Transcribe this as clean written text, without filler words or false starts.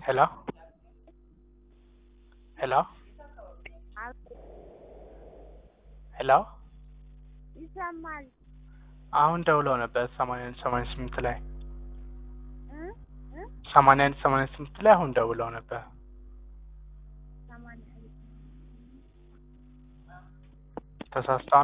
Hello? Hello? Hello? ይሰማል አሁን ደውለው ነበር 88 ላይ እ እ 88 ላይ አሁን ደውለው ነበር። 80 ተሳስተዋል።